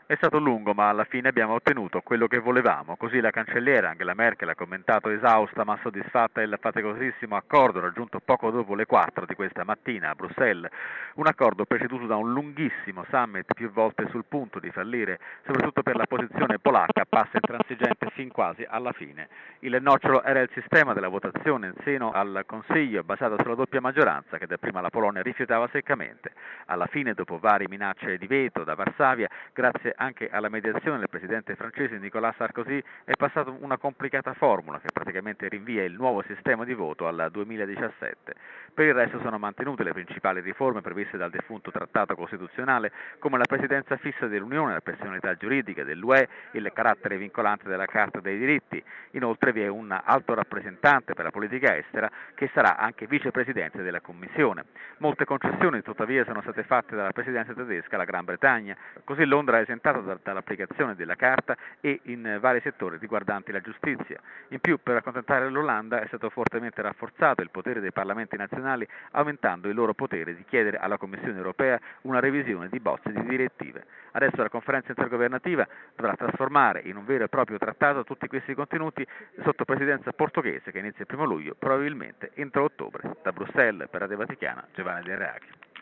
È stato lungo, ma alla fine abbiamo ottenuto quello che volevamo. Così la cancelliera Angela Merkel ha commentato esausta ma soddisfatta il faticosissimo accordo raggiunto poco dopo le 4 di questa mattina a Bruxelles. Un accordo preceduto da un lunghissimo summit più volte sul punto di fallire, soprattutto per la posizione polacca, passa intransigente fin quasi alla fine. Il nocciolo era il sistema della votazione in seno al Consiglio, basato sulla doppia maggioranza che dapprima la Polonia rifiutava seccamente. Alla fine, dopo varie minacce di veto da Varsavia, grazie anche alla mediazione del presidente francese Nicolas Sarkozy, è passata una complicata formula che praticamente rinvia il nuovo sistema di voto al 2017. Per il resto sono mantenute le principali riforme previste dal defunto trattato costituzionale, come la presidenza fissa dell'Unione, la personalità giuridica dell'UE, il carattere vincolante della Carta dei diritti. Inoltre vi è un alto rappresentante per la politica estera che sarà anche vicepresidente della Commissione. Molte concessioni tuttavia sono state fatte dalla presidenza tedesca alla Gran Bretagna, così Londra è esentata dall'applicazione della Carta e in vari settori riguardanti la giustizia. In più, per accontentare l'Olanda è stato fortemente rafforzato il potere dei parlamenti nazionali, aumentando il loro potere di chiedere alla Commissione europea una revisione di bozze di direttive. Adesso la conferenza intergovernativa dovrà trasformare in un vero e proprio trattato tutti questi contenuti sotto presidenza portoghese che inizia il 1 luglio, probabilmente entro ottobre. Da Bruxelles per Radio Vaticana, Giovanni Del Reale.